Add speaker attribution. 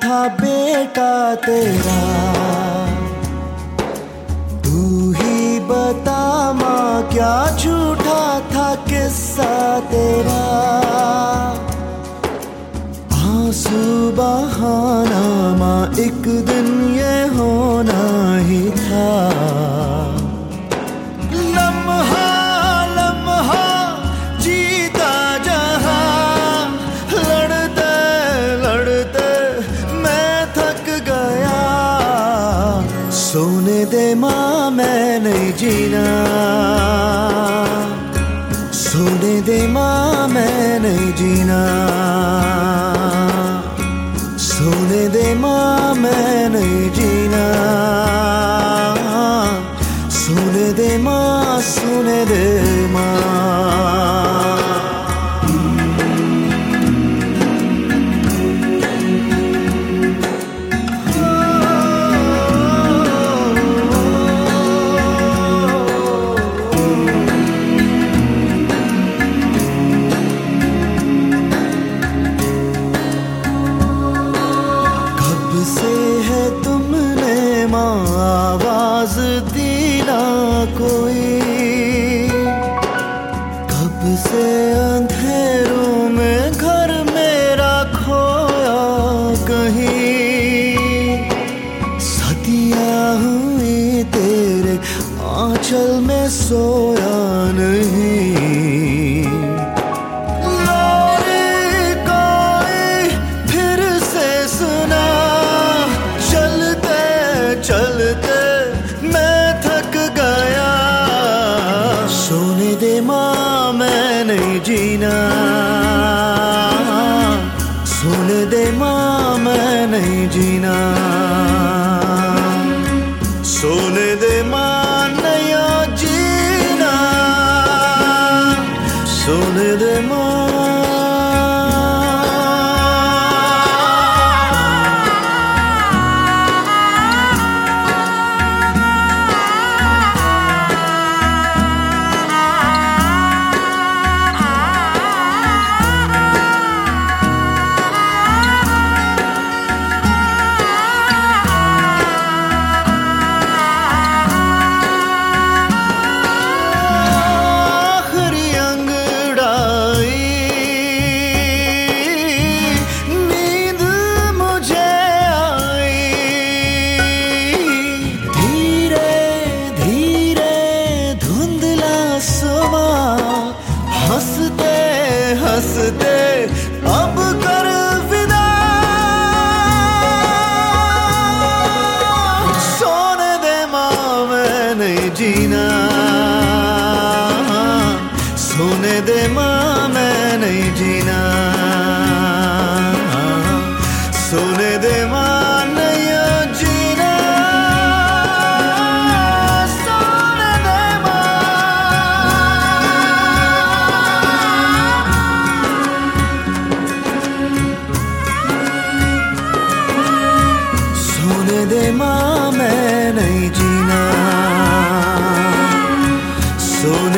Speaker 1: था बेटा तेरा। तू ही बता माँ क्या झूठा था किस्सा तेरा। आंसू बहाना माँ एक दिन ये होना ही था। लम्हा लम्हा जीता जहां, लड़ते लड़ते मैं थक गया। सोने दे माँ मैं नहीं जीना, सोने दे माँ मैं नहीं जीना। सोने दे माँ मैं नहीं जीना। सोने दे माँ, सोने दे माँ। से है तुमने माँ आवाज दी ना कोई। कब से अंधेरों में घर मेरा खोया कहीं। सदियाँ हुई तेरे आंचल में सोया नहीं। चलते मैं थक गया। सोने दे माँ मैं नहीं जीना, सोने दे माँ मैं नहीं जीना। सोने दे माँ नहीं जीना, सोने दे माँ। हंसते हंसते अब कर विदा। सोने दे माँ मैं नहीं जीना, सोने दे माँ मैं नहीं जीना। सोने दे माँ नहीं जीना। सोने दे माँ मैं नहीं जीना।